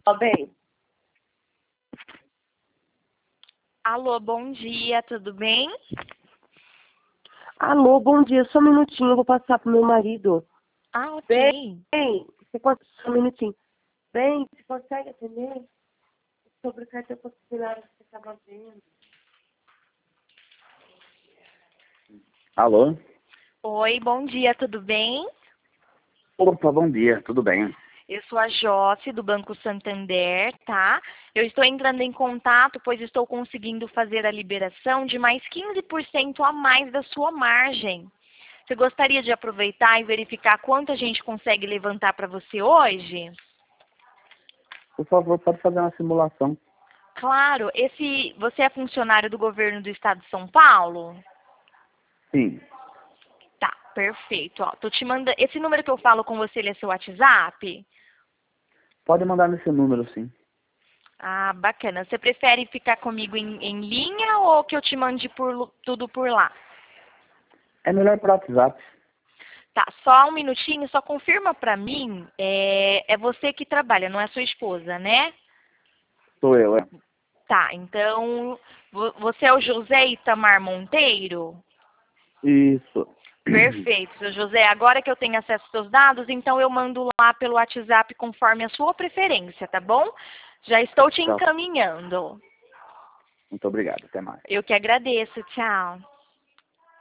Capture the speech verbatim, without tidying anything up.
Tá bem? Alô, bom dia, tudo bem? Alô, bom dia. Só um minutinho, eu vou passar pro meu marido. Ah, ok. Bem, você consegue... Só um minutinho. Bem, você consegue atender sobre o cartão concessionário que você estava vendo? Alô? Oi, bom dia, tudo bem? Opa, bom dia, tudo bem? Eu sou a Josse, do Banco Santander, tá? Eu estou entrando em contato, pois estou conseguindo fazer a liberação de mais quinze por cento a mais da sua margem. Você gostaria de aproveitar e verificar quanto a gente consegue levantar para você hoje? Por favor, pode fazer uma simulação. Claro, esse, você é funcionário do governo do estado de São Paulo? Sim, Tá, perfeito. Ó, tô te mandando. Esse número que eu falo com você, ele é seu WhatsApp? pode mandar nesse número, sim. Ah, bacana. Você prefere ficar comigo em, em linha ou que eu te mande por, lu- tudo por lá? É melhor por WhatsApp. Tá, só um minutinho, só confirma pra mim. É, é você que trabalha, não é sua esposa, né? Sou eu, é. Tá, então vo- você é o José Itamar Monteiro? Isso. Perfeito, seu José. Agora que eu tenho acesso aos seus dados, então eu mando lá pelo WhatsApp conforme a sua preferência, tá bom? Já estou te Tchau. encaminhando. Muito obrigado, até mais. Eu que agradeço. Tchau.